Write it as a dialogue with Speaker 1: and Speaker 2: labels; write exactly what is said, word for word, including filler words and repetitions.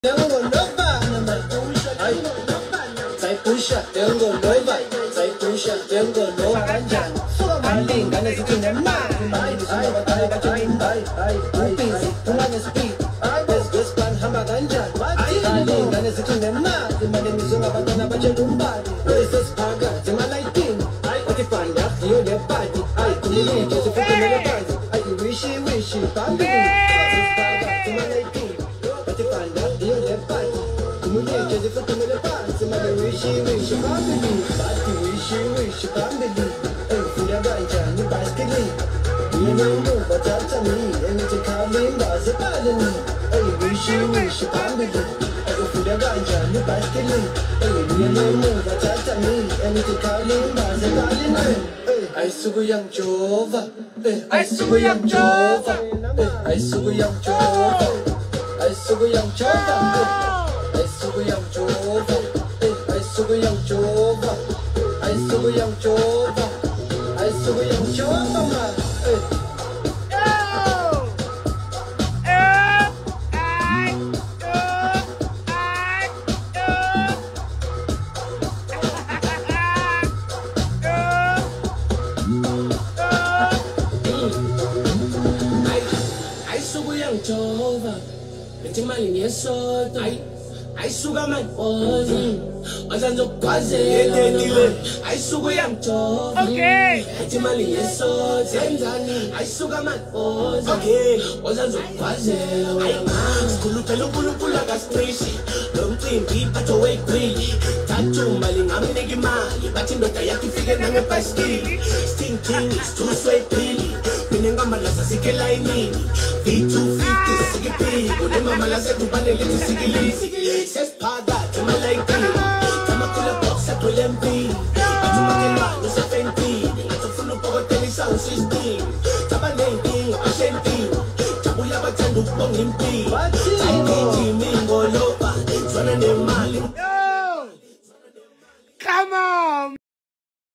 Speaker 1: 在不下两个内外，在不下两个罗安家，阿林干的是今年嘛，哎哎哎哎，不必是同样的是比，哎这是个是办汉巴干家，阿林干的是今年嘛，你妈的你说我把他那把钱弄巴的，我的是帕个，怎么来定？我的饭呀有点白的，哎，你你就是不跟那个白的，哎，微信微信发给你，这是帕个，怎么来定？我的饭呀有点白的。我们也就是不跟那个板子嘛，的微信微信发给你，发的微信微信发给你，哎，不要干家你巴斯给你，你能不把家长你，哎，你这卡林巴是巴了你，哎，微信微信发给你，哎，不要干家你巴斯给你，哎，你能不把家长你，哎，你这卡林巴是巴了你，哎，爱是个洋脚法，哎，爱是个洋脚法，哎，爱是个洋脚法，爱是个洋脚法。爱是个洋脚法，哎，爱是个洋脚法，爱是个洋脚法，爱是个洋脚法嘛，哎。爱是个洋脚法，每天满里面说的。爱输个蛮我人，我想做瓜子，爱输个洋脚，OK，爱听满里面说真的你，爱输个蛮我人，OK，我想做瓜子，哎妈，咕噜咕噜咕噜咕噜个 station， 龙井比巴作为贵，他做满里俺们那个嘛，一把钱都带呀，去 figure 那个 basket， stinking is too sweet pilly， 明年我们拉萨是个来你 ，V two fifty 是个屁，我的妈妈拉萨土巴的里是个哩。Says pada, tama like me. Tama kula box sa tulempi. At sumakilwa, no sa fenti. At funo po ko sound system. Tama lenting, asyenti. Chabuya ba chan lupong himpi. Ay,